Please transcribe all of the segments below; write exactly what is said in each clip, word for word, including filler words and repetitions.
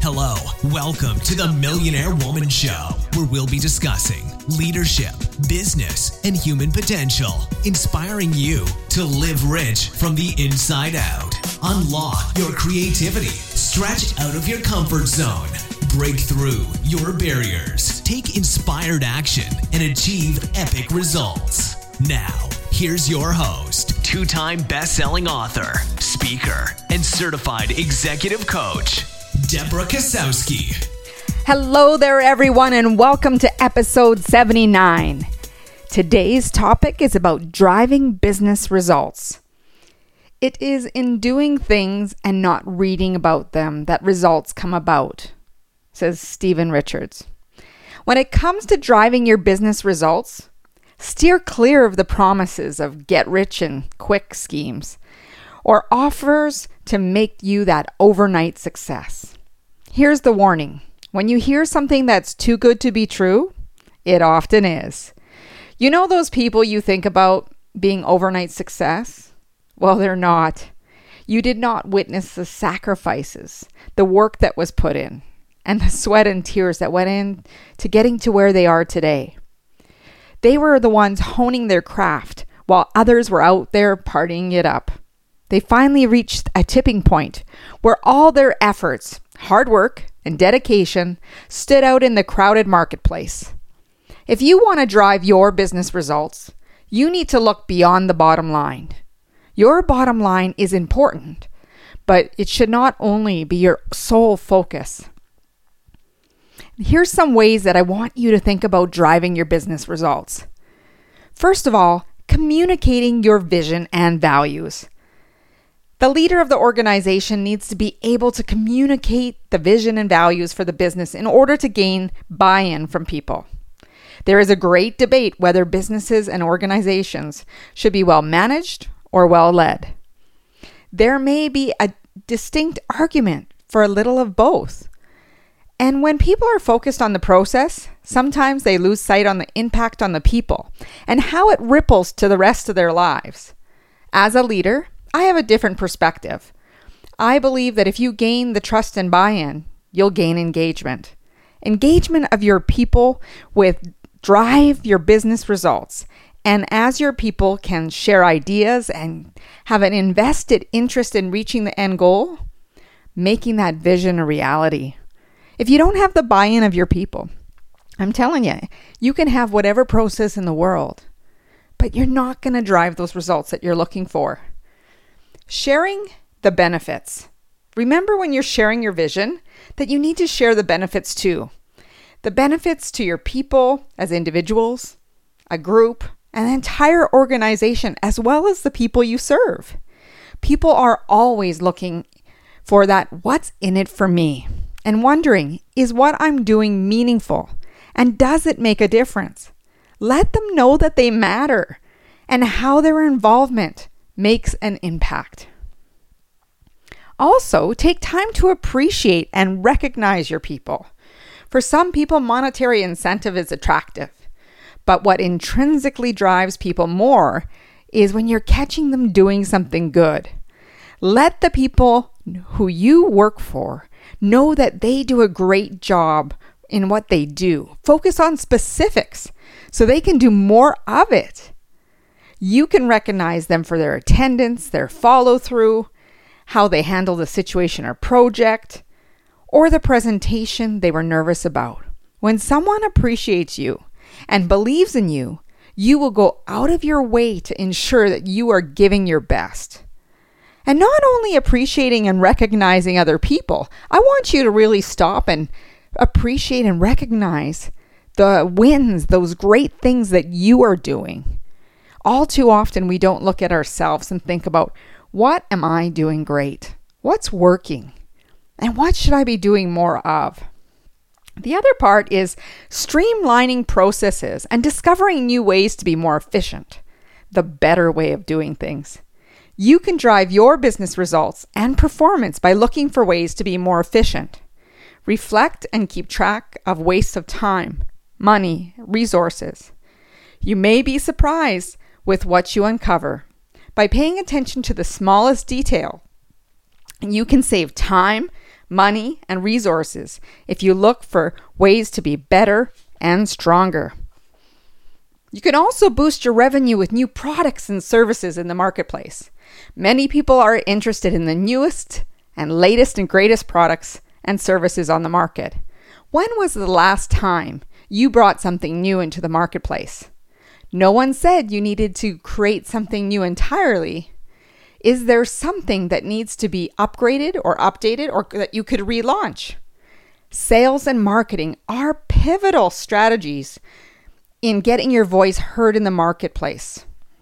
Hello, welcome to the Millionaire Woman Show, where we'll be discussing leadership, business, and human potential, inspiring you to live rich from the inside out. Unlock your creativity, stretch out of your comfort zone, break through your barriers, take inspired action, and achieve epic results. Now, here's your host, two-time best-selling author, speaker, and certified executive coach, Deborah Kasowski. Hello there, everyone, and welcome to episode seventy-nine. Today's topic is about driving business results. It is in doing things and not reading about them that results come about, says Stephen Richards. When it comes to driving your business results, steer clear of the promises of get rich and quick schemes or offers to make you that overnight success. Here's the warning. When you hear something that's too good to be true, it often is. You know those people you think about being overnight success? Well, they're not. You did not witness the sacrifices, the work that was put in, and the sweat and tears that went in to getting to where they are today. They were the ones honing their craft while others were out there partying it up. They finally reached a tipping point where all their efforts, hard work, and dedication stood out in the crowded marketplace. If you want to drive your business results, you need to look beyond the bottom line. Your bottom line is important, but it should not only be your sole focus. Here's some ways that I want you to think about driving your business results. First of all, communicating your vision and values. The leader of the organization needs to be able to communicate the vision and values for the business in order to gain buy-in from people. There is a great debate whether businesses and organizations should be well managed or well led. There may be a distinct argument for a little of both. And when people are focused on the process, sometimes they lose sight on the impact on the people and how it ripples to the rest of their lives. As a leader, I have a different perspective. I believe that if you gain the trust and buy-in, you'll gain engagement. Engagement of your people with drive your business results. And as your people can share ideas and have an invested interest in reaching the end goal, making that vision a reality. If you don't have the buy-in of your people, I'm telling you, you can have whatever process in the world, but you're not going to drive those results that you're looking for. Sharing the benefits. Remember when you're sharing your vision that you need to share the benefits too. The benefits to your people as individuals, a group, an entire organization, as well as the people you serve. People are always looking for that what's in it for me and wondering, is what I'm doing meaningful and does it make a difference? Let them know that they matter and how their involvement makes an impact. Also, take time to appreciate and recognize your people. For some people, monetary incentive is attractive, but what intrinsically drives people more is when you're catching them doing something good. Let the people who you work for know that they do a great job in what they do. Focus on specifics so they can do more of it. You can recognize them for their attendance, their follow-through, how they handle the situation or project, or the presentation they were nervous about. When someone appreciates you and believes in you, you will go out of your way to ensure that you are giving your best. And not only appreciating and recognizing other people, I want you to really stop and appreciate and recognize the wins, those great things that you are doing. All too often, we don't look at ourselves and think about, what am I doing great? What's working? And what should I be doing more of? The other part is streamlining processes and discovering new ways to be more efficient, the better way of doing things. You can drive your business results and performance by looking for ways to be more efficient. Reflect and keep track of wastes of time, money, resources. You may be surprised with what you uncover. By paying attention to the smallest detail, you can save time, money, and resources if you look for ways to be better and stronger. You can also boost your revenue with new products and services in the marketplace. Many people are interested in the newest and latest and greatest products and services on the market. When was the last time you brought something new into the marketplace? No one said you needed to create something new entirely. Is there something that needs to be upgraded or updated or that you could relaunch? Sales and marketing are pivotal strategies in getting your voice heard in the marketplace.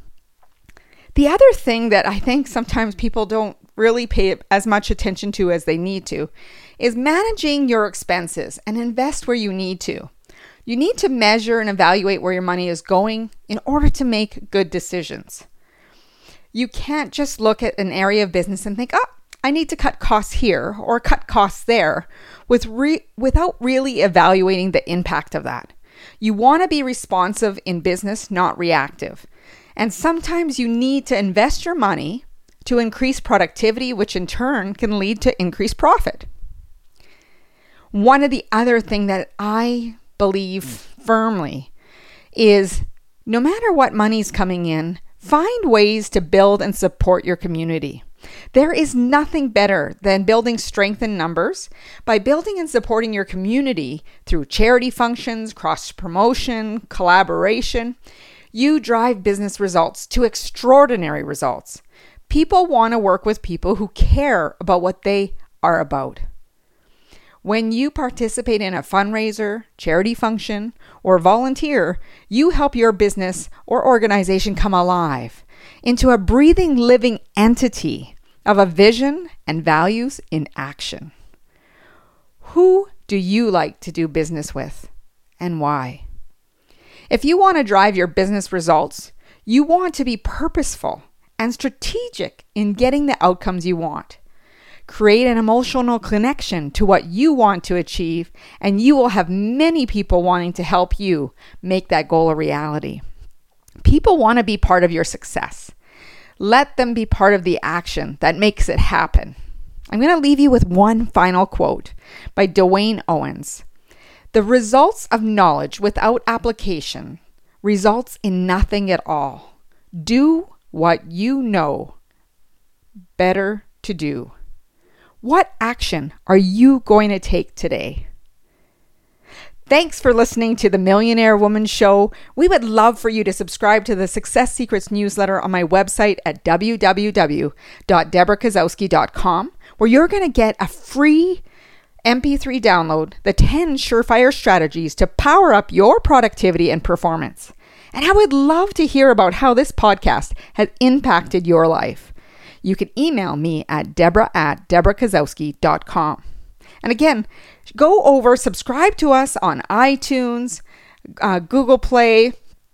The other thing that I think sometimes people don't really pay as much attention to as they need to is managing your expenses and invest where you need to. You need to measure and evaluate where your money is going in order to make good decisions. You can't just look at an area of business and think, oh, I need to cut costs here or cut costs there with re- without really evaluating the impact of that. You want to be responsive in business, not reactive. And sometimes you need to invest your money to increase productivity, which in turn can lead to increased profit. One of the other things that I believe firmly is no matter what money's coming in, find ways to build and support your community. There is nothing better than building strength in numbers. By building and supporting your community through charity functions, cross-promotion, collaboration, you drive business results to extraordinary results. People want to work with people who care about what they are about. When you participate in a fundraiser, charity function, or volunteer, you help your business or organization come alive into a breathing, living entity of a vision and values in action. Who do you like to do business with and why? If you want to drive your business results, you want to be purposeful and strategic in getting the outcomes you want. Create an emotional connection to what you want to achieve, and you will have many people wanting to help you make that goal a reality. People want to be part of your success. Let them be part of the action that makes it happen. I'm going to leave you with one final quote by Dwayne Owens. The results of knowledge without application results in nothing at all. Do what you know better to do. What action are you going to take today? Thanks for listening to the Millionaire Woman Show. We would love for you to subscribe to the Success Secrets newsletter on my website at w w w dot deborah kozowski dot com, where you're going to get a free M P three download, the ten surefire strategies to power up your productivity and performance. And I would love to hear about how this podcast has impacted your life. You can email me at deborah at deborah kozowski dot com. And again, go over, subscribe to us on iTunes, uh, Google Play,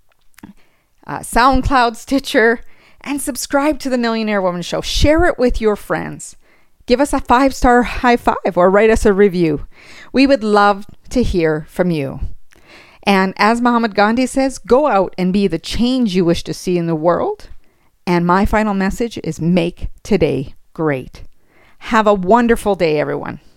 uh, SoundCloud, Stitcher, and subscribe to the Millionaire Woman Show. Share it with your friends. Give us a five-star high five or write us a review. We would love to hear from you. And as Mahatma Gandhi says, go out and be the change you wish to see in the world. And my final message is make today great. Have a wonderful day, everyone.